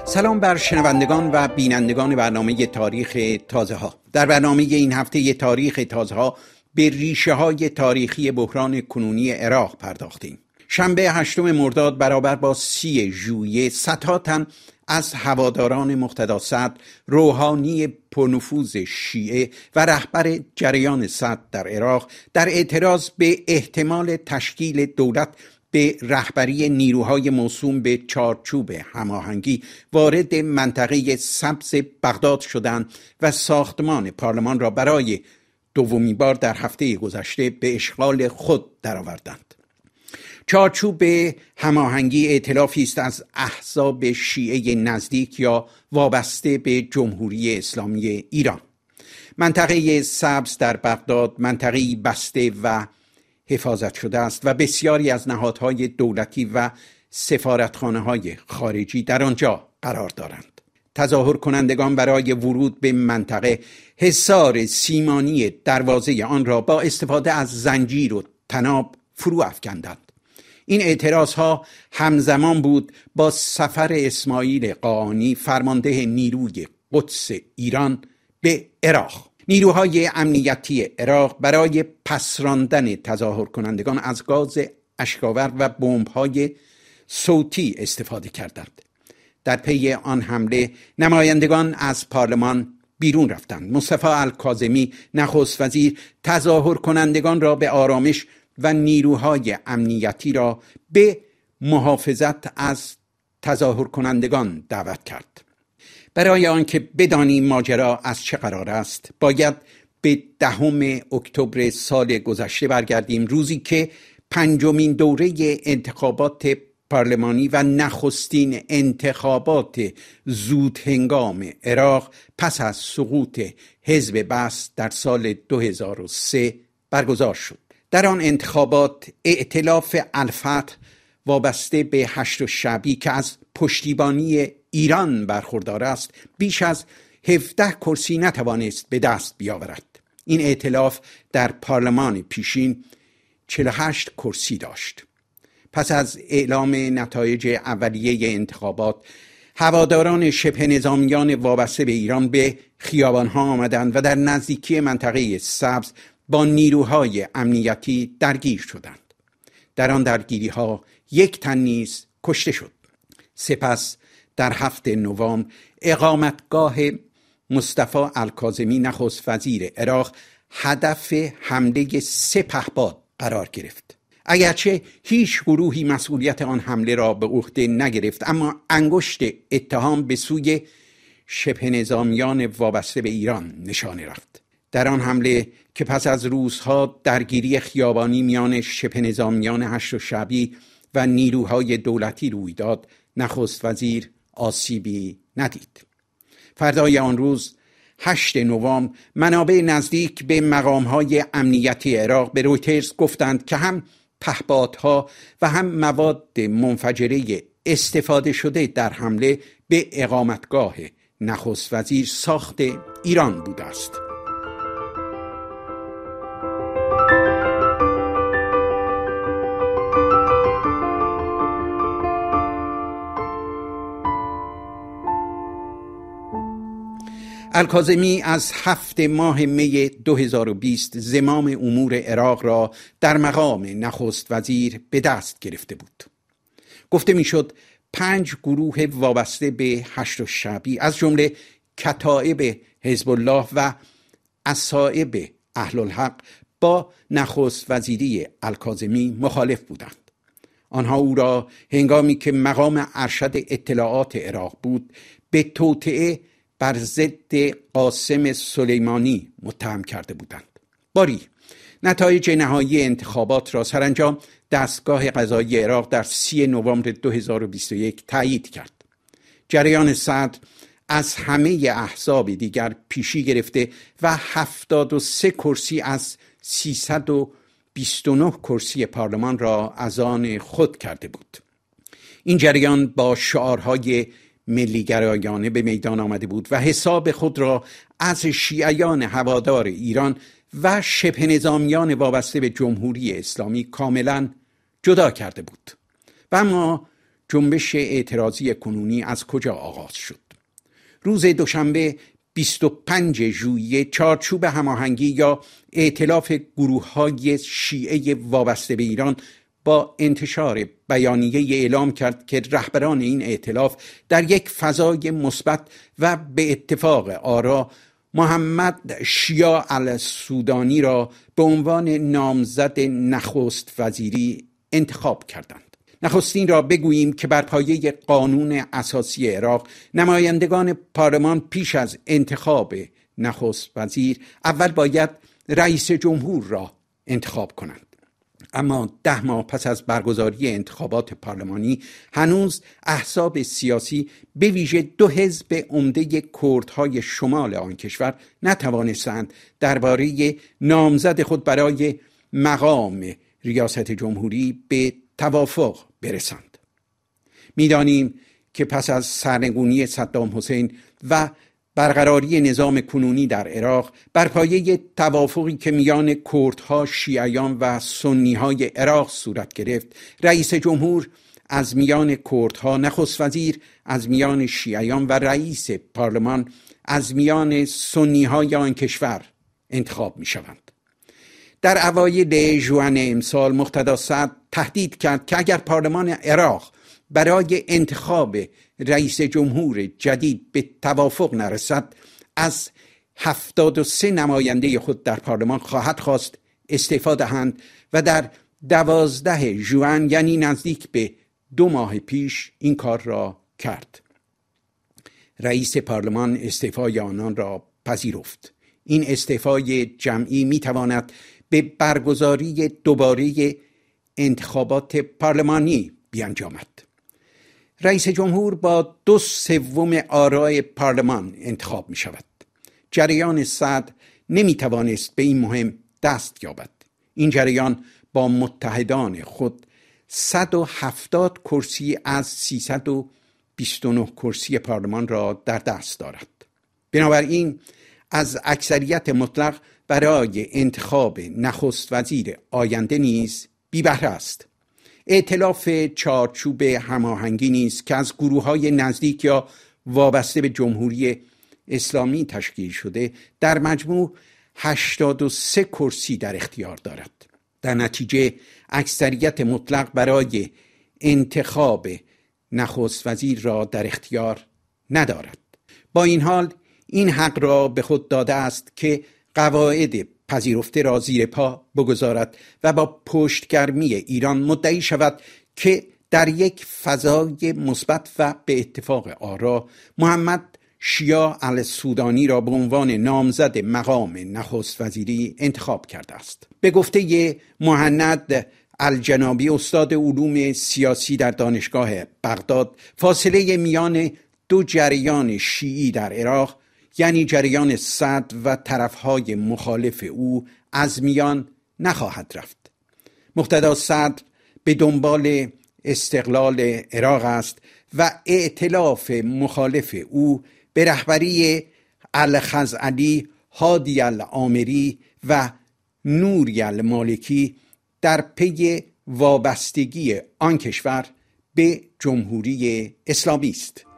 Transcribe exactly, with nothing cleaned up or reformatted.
سلام بر شنوندگان و بینندگان برنامه تاریخ تازه ها. در برنامه این هفته تاریخ تازه ها به ریشه های تاریخی بحران کنونی عراق پرداختیم. شنبه هشتم مرداد برابر با سی ژوئیه صدها تن از هواداران مقتدا صدر، روحانی پرنفوذ شیعه و رهبر جریان صدر در عراق در اعتراض به احتمال تشکیل دولت به رهبری نیروهای موسوم به چارچوب هماهنگی وارد منطقه سبز بغداد شدند و ساختمان پارلمان را برای دومین بار در هفته گذشته به اشغال خود درآوردند. چارچوب هماهنگی ائتلافی است از احزاب شیعه نزدیک یا وابسته به جمهوری اسلامی ایران. منطقه سبز در بغداد منطقه‌ای بسته و حفاظت شده است و بسیاری از نهادهای دولتی و سفارتخانه‌های خارجی در آنجا قرار دارند. تظاهر کنندگان برای ورود به منطقه حصار سیمانی دروازه آن را با استفاده از زنجیر و طناب فرو افکندند. این اعتراضها همزمان بود با سفر اسماعیل قاآنی فرمانده نیروی قدس ایران به عراق. نیروهای امنیتی عراق برای پسراندن تظاهر کنندگان از گاز اشک‌آور و بمب‌های صوتی استفاده کردند. در پی آن حمله نمایندگان از پارلمان بیرون رفتند. مصطفی الکاظمی نخست وزیر تظاهر کنندگان را به آرامش و نیروهای امنیتی را به محافظت از تظاهر کنندگان دعوت کرد. برای آنکه بدانیم ماجرا از چه قرار است باید به دهم اکتبر سال گذشته برگردیم، روزی که پنجمین دوره انتخابات پارلمانی و نخستین انتخابات زود هنگام عراق پس از سقوط حزب بعث در سال دو هزار و سه برگزار شد. در آن انتخابات ائتلاف الفتح وابسته به هشت شعبی که از پشتیبانی ایران برخوردار است بیش از هفده کرسی نتوانست به دست بیاورد. این ائتلاف در پارلمان پیشین چهل و هشت کرسی داشت. پس از اعلام نتایج اولیه انتخابات هواداران شبه نظامیان وابسته به ایران به خیابانها آمدند و در نزدیکی منطقه سبز با نیروهای امنیتی درگیر شدند. در آن درگیری ها یک تن نیز کشته شد. سپس در هفته نوامبر اقامتگاه مصطفی الکاظمی نخست وزیر عراق هدف حمله سه پهپاد قرار گرفت. اگرچه هیچ گروهی مسئولیت آن حمله را به عهده نگرفت، اما انگشت اتهام به سوی شبه نظامیان وابسته به ایران نشانه رفت. در آن حمله که پس از روزها درگیری خیابانی میان شبه نظامیان هشت شعبی و نیروهای دولتی روی داد، نخست وزیر آسیبی ندید. فردای آن روز هشت نوامبر منابع نزدیک به مقامهای امنیتی عراق به رویترز گفتند که هم پهپادها و هم مواد منفجره استفاده شده در حمله به اقامتگاه نخست وزیر ساخت ایران بوده است. الکاظمی از هفت ماه می دو هزار و بیست زمام امور عراق را در مقام نخست وزیر به دست گرفته بود. گفته میشد پنج گروه وابسته به هشت شعبی از جمله کتائب حزب الله و اصائب اهل الحق با نخست وزیری الکاظمی مخالف بودند. آنها او را هنگامی که مقام ارشد اطلاعات عراق بود به توطئه بر ضد قاسم سلیمانی متهم کرده بودند. باری نتایج نهایی انتخابات را سرانجام دستگاه قضایی عراق در سی نوامبر دو هزار و بیست و یک تایید کرد. جریان صدر از همه احزاب دیگر پیشی گرفته و هفتاد و سه کرسی از سیصد و بیست و نه کرسی پارلمان را از آن خود کرده بود. این جریان با شعارهای ملی‌گرایانه به میدان آمده بود و حساب خود را از شیعیان هوادار ایران و شبه نظامیان وابسته به جمهوری اسلامی کاملا جدا کرده بود. و اما جنبش اعتراضی کنونی از کجا آغاز شد. روز دوشنبه بیست و پنج ژوئیه چارچوب هماهنگی یا ائتلاف گروه‌های شیعه وابسته به ایران با انتشار بیانیه اعلام کرد که رهبران این ائتلاف در یک فضای مثبت و به اتفاق آرا محمد شیاع السودانی را به عنوان نامزد نخست وزیری انتخاب کردند. نخستین را بگوییم که بر پایه قانون اساسی عراق نمایندگان پارلمان پیش از انتخاب نخست وزیر اول باید رئیس جمهور را انتخاب کنند. اما ده ماه پس از برگزاری انتخابات پارلمانی هنوز احزاب سیاسی به ویژه دو حزب عمده کردهای شمال آن کشور نتوانستند درباره نامزد خود برای مقام ریاست جمهوری به توافق برسند. می‌دانیم که پس از سرنگونی صدام حسین و برقراری نظام کنونی در عراق بر پایه توافقی که میان کردها، شیعیان و سنی‌های عراق صورت گرفت، رئیس جمهور از میان کردها، نخست وزیر از میان شیعیان و رئیس پارلمان از میان سنی‌های آن کشور انتخاب می‌شوند. در اوایل ژوئن امسال مقتدا صدر تهدید کرد که اگر پارلمان عراق برای انتخاب رئیس جمهور جدید به توافق نرسد، از هفتاد و سه نماینده خود در پارلمان خواهد خواست استعفا دهند و در دوازده ژوئن، یعنی نزدیک به دو ماه پیش، این کار را کرد. رئیس پارلمان استعفای آنان را پذیرفت. این استعفای جمعی میتواند به برگزاری دوباره انتخابات پارلمانی بیانجامد. رئیس جمهور با دو سوم آرای پارلمان انتخاب می شود. جریان صدر نمی توانست به این مهم دست یابد. این جریان با متحدان خود صد و هفتاد کرسی از سیصد و بیست و نه کرسی پارلمان را در دست دارد. بنابراین از اکثریت مطلق برای انتخاب نخست وزیر آینده نیز بی بهره است. ائتلاف چارچوب هماهنگی نیز که از گروه‌های نزدیک یا وابسته به جمهوری اسلامی تشکیل شده، در مجموع هشتاد و سه کرسی در اختیار دارد. در نتیجه اکثریت مطلق برای انتخاب نخست وزیر را در اختیار ندارد. با این حال این حق را به خود داده است که قواعد پذیرفته را زیر پا بگذارد و با پشتگرمی ایران مدعی شود که در یک فضای مثبت و به اتفاق آرا محمد شیاع السودانی را به عنوان نامزد مقام نخست وزیری انتخاب کرده است. به گفته مهند الجنابی، استاد علوم سیاسی در دانشگاه بغداد، فاصله میان دو جریان شیعی در عراق، یعنی جریان صدر و طرفهای مخالف او، از میان نخواهد رفت. مقتدا صدر به دنبال استقلال عراق است و ائتلاف مخالف او به رهبری الخزعلی، هادی العامری و نوری المالکی در پی وابستگی آن کشور به جمهوری اسلامی است.